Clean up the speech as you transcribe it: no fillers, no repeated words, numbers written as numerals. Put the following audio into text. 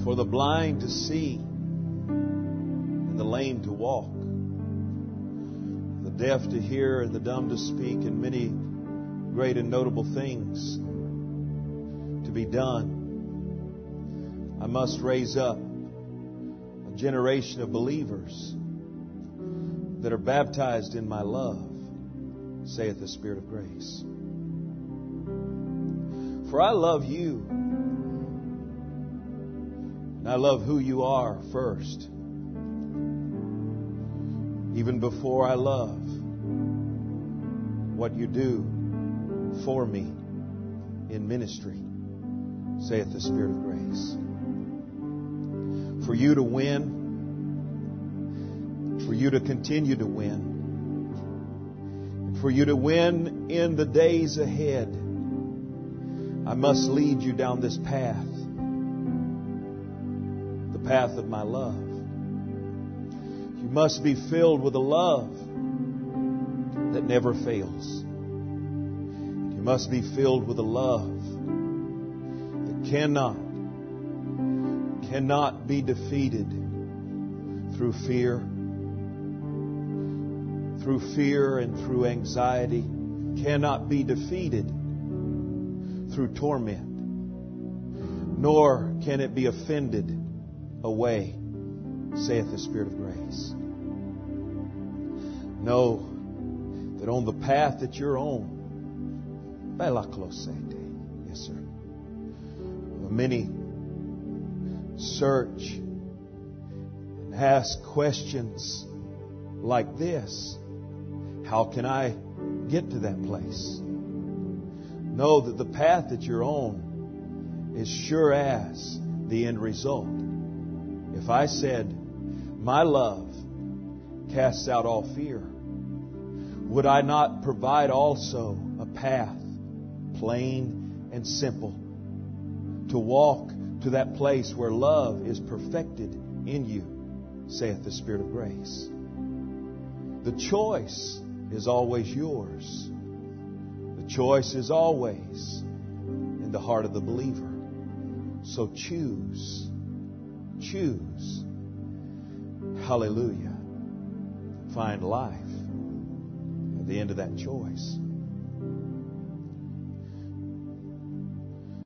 for the blind to see and the lame to walk, the deaf to hear and the dumb to speak, and many great and notable things to be done. I must raise up a generation of believers that are baptized in my love, saith the Spirit of grace. For I love you, and I love who you are first, even before I love what you do for me in ministry, saith the Spirit of grace. For you to win, for you to continue to win, and for you to win in the days ahead, I must lead you down this path, the path of my love. You must be filled with a love that never fails. You must be filled with a love that cannot be defeated through fear and through anxiety, cannot be defeated through torment, nor can it be offended away, saith the Spirit of grace. Know that on the path that you're on, yes, sir, many search and ask questions like this: how can I get to that place? Know that the path that you're on is sure as the end result. If I said, my love casts out all fear, would I not provide also a path, plain and simple, to walk to that place where love is perfected in you, saith the Spirit of grace? The choice is always yours. The choice is always in the heart of the believer. So choose. Hallelujah. Find life at the end of that choice.